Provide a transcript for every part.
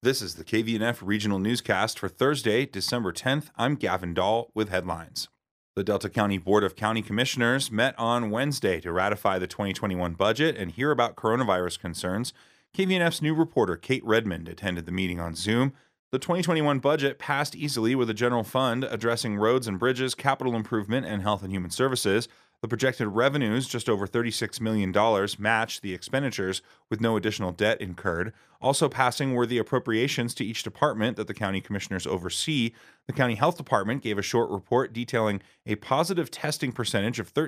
This is the KVNF Regional Newscast for Thursday, December 10th. I'm Gavin Dahl with headlines. The Delta County Board of County Commissioners met on Wednesday to ratify the 2021 budget and hear about coronavirus concerns. KVNF's new reporter, Kate Redmond, attended the meeting on Zoom. The 2021 budget passed easily with a general fund addressing roads and bridges, capital improvement, and health and human services. The projected revenues, just over $36 million, matched the expenditures with no additional debt incurred. Also passing were the appropriations to each department that the county commissioners oversee. The county health department gave a short report detailing a positive testing percentage of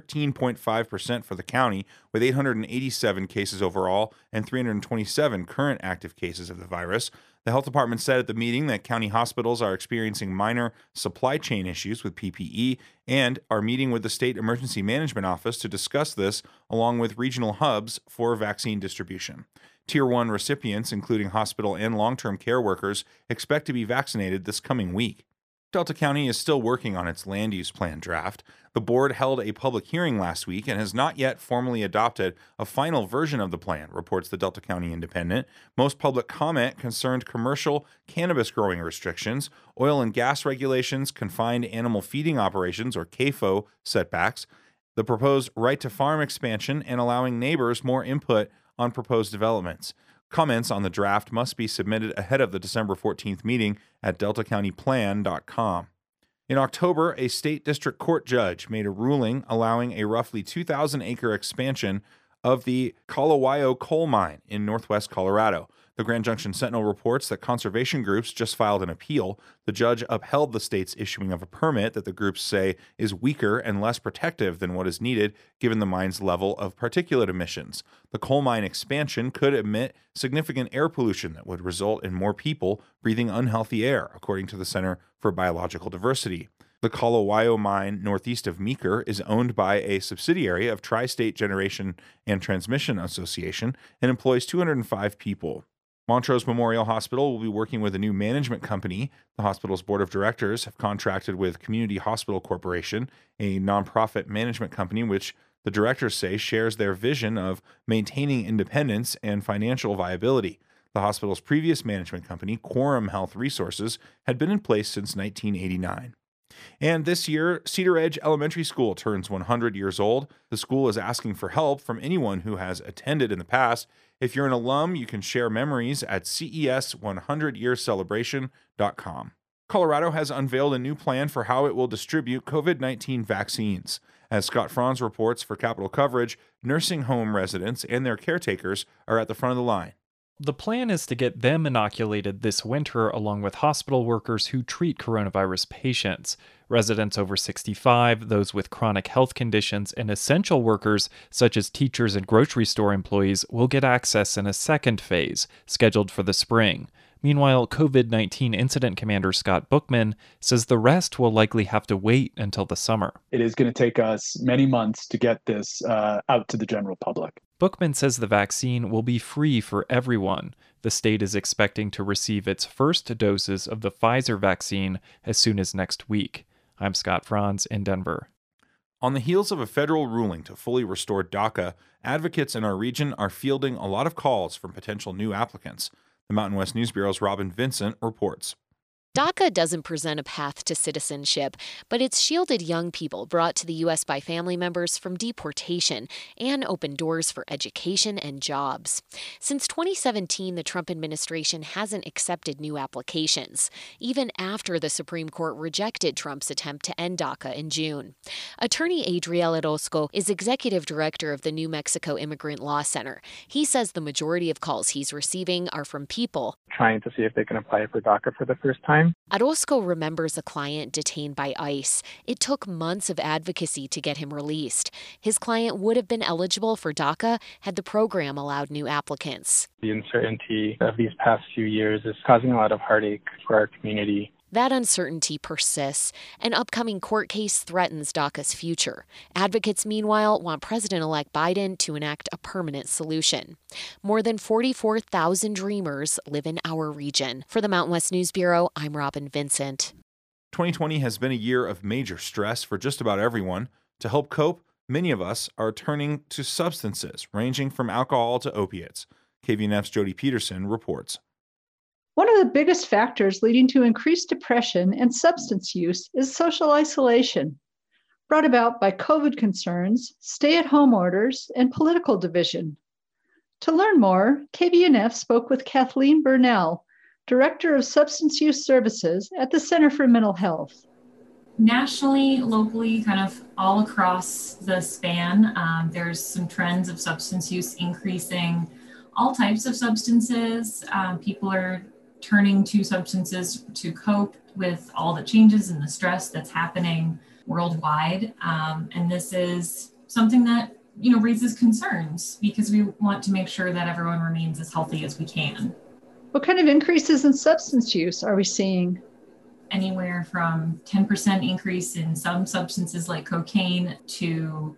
13.5% for the county, with 887 cases overall and 327 current active cases of the virus. The health department said at the meeting that county hospitals are experiencing minor supply chain issues with PPE and are meeting with the State Emergency Management Office to discuss this, along with regional hubs for vaccine distribution. Tier 1 recipients, including hospital and long-term care workers, expect to be vaccinated this coming week. Delta County is still working on its land use plan draft. The board held a public hearing last week and has not yet formally adopted a final version of the plan, reports the Delta County Independent. Most public comment concerned commercial cannabis growing restrictions, oil and gas regulations, confined animal feeding operations, or CAFO setbacks, the proposed right to farm expansion, and allowing neighbors more input on proposed developments. Comments on the draft must be submitted ahead of the December 14th meeting at deltacountyplan.com. In October, a state district court judge made a ruling allowing a roughly 2,000-acre expansion of the Calawayo coal mine in northwest Colorado. The Grand Junction Sentinel reports that conservation groups just filed an appeal. The judge upheld the state's issuing of a permit that the groups say is weaker and less protective than what is needed given the mine's level of particulate emissions. The coal mine expansion could emit significant air pollution that would result in more people breathing unhealthy air, according to the Center for Biological Diversity. The Calawayo mine northeast of Meeker is owned by a subsidiary of Tri-State Generation and Transmission Association and employs 205 people. Montrose Memorial Hospital will be working with a new management company. The hospital's board of directors have contracted with Community Hospital Corporation, a nonprofit management company which the directors say shares their vision of maintaining independence and financial viability. The hospital's previous management company, Quorum Health Resources, had been in place since 1989. And this year, Cedar Edge Elementary School turns 100 years old. The school is asking for help from anyone who has attended in the past. If you're an alum, you can share memories at ces100yearcelebration.com. Colorado has unveiled a new plan for how it will distribute COVID-19 vaccines. As Scott Franz reports for Capital Coverage, nursing home residents and their caretakers are at the front of the line. The plan is to get them inoculated this winter along with hospital workers who treat coronavirus patients. Residents over 65, those with chronic health conditions, and essential workers such as teachers and grocery store employees will get access in a second phase, scheduled for the spring. Meanwhile, COVID-19 Incident Commander Scott Bookman says the rest will likely have to wait until the summer. It is going to take us many months to get this out to the general public. Bookman says the vaccine will be free for everyone. The state is expecting to receive its first doses of the Pfizer vaccine as soon as next week. I'm Scott Franz in Denver. On the heels of a federal ruling to fully restore DACA, advocates in our region are fielding a lot of calls from potential new applicants. The Mountain West News Bureau's Robin Vincent reports. DACA doesn't present a path to citizenship, but it's shielded young people brought to the U.S. by family members from deportation and opened doors for education and jobs. Since 2017, the Trump administration hasn't accepted new applications, even after the Supreme Court rejected Trump's attempt to end DACA in June. Attorney Adriel Orozco is executive director of the New Mexico Immigrant Law Center. He says the majority of calls he's receiving are from people trying to see if they can apply for DACA for the first time. Orozco remembers a client detained by ICE. It took months of advocacy to get him released. His client would have been eligible for DACA had the program allowed new applicants. The uncertainty of these past few years is causing a lot of heartache for our community. That uncertainty persists. An upcoming court case threatens DACA's future. Advocates, meanwhile, want President-elect Biden to enact a permanent solution. More than 44,000 Dreamers live in our region. For the Mountain West News Bureau, I'm Robin Vincent. 2020 has been a year of major stress for just about everyone. To help cope, many of us are turning to substances, ranging from alcohol to opiates. KVNF's Jody Peterson reports. One of the biggest factors leading to increased depression and substance use is social isolation, brought about by COVID concerns, stay-at-home orders, and political division. To learn more, KVNF spoke with Kathleen Burnell, Director of Substance Use Services at the Center for Mental Health. Nationally, locally, kind of all across the span, there's some trends of substance use increasing. All types of substances, people are turning to substances to cope with all the changes and the stress that's happening worldwide. And this is something that, raises concerns because we want to make sure that everyone remains as healthy as we can. What kind of increases in substance use are we seeing? Anywhere from 10% increase in some substances like cocaine to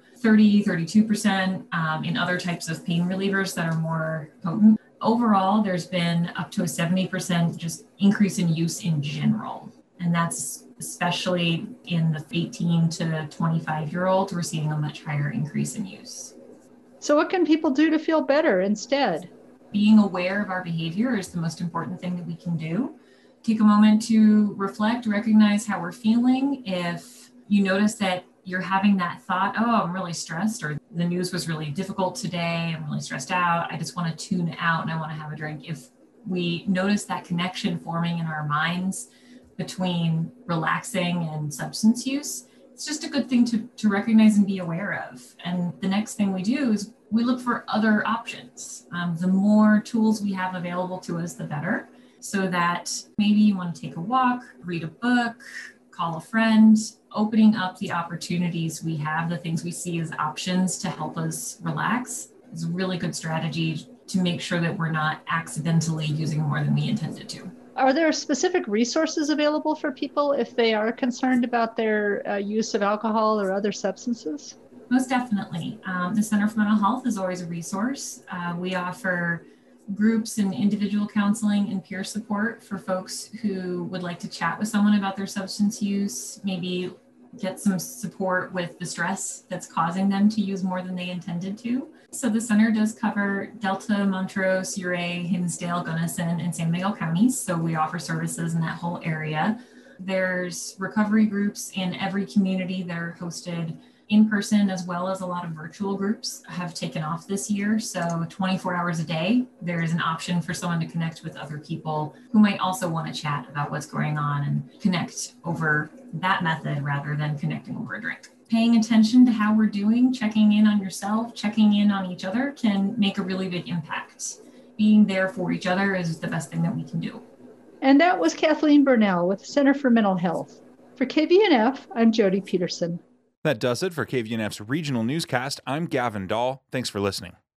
32% in other types of pain relievers that are more potent. Overall, there's been up to a 70% just increase in use in general. And that's especially in the 18 to 25-year-old, we're seeing a much higher increase in use. So what can people do to feel better instead? Being aware of our behavior is the most important thing that we can do. Take a moment to reflect, recognize how we're feeling. If you notice that you're having that thought, oh, I'm really stressed, or the news was really difficult today, I'm really stressed out, I just want to tune out and I want to have a drink. If we notice that connection forming in our minds between relaxing and substance use, it's just a good thing to recognize and be aware of. And the next thing we do is we look for other options. The more tools we have available to us, the better. So that maybe you want to take a walk, read a book, call a friend, opening up the opportunities we have, the things we see as options to help us relax is a really good strategy to make sure that we're not accidentally using more than we intended to. Are there specific resources available for people if they are concerned about their use of alcohol or other substances? Most definitely. The Center for Mental Health is always a resource. We offer groups and individual counseling and peer support for folks who would like to chat with someone about their substance use, maybe get some support with the stress that's causing them to use more than they intended to. So the center does cover Delta, Montrose, Ouray, Hinsdale, Gunnison, and San Miguel counties. So we offer services in that whole area. There's recovery groups in every community that are hosted in person, as well as a lot of virtual groups have taken off this year. So 24 hours a day, there's an option for someone to connect with other people who might also want to chat about what's going on and connect over that method rather than connecting over a drink. Paying attention to how we're doing, checking in on yourself, checking in on each other can make a really big impact. Being there for each other is the best thing that we can do. And that was Kathleen Burnell with the Center for Mental Health. For KVNF, I'm Jody Peterson. That does it for KVNF's regional newscast. I'm Gavin Dahl. Thanks for listening.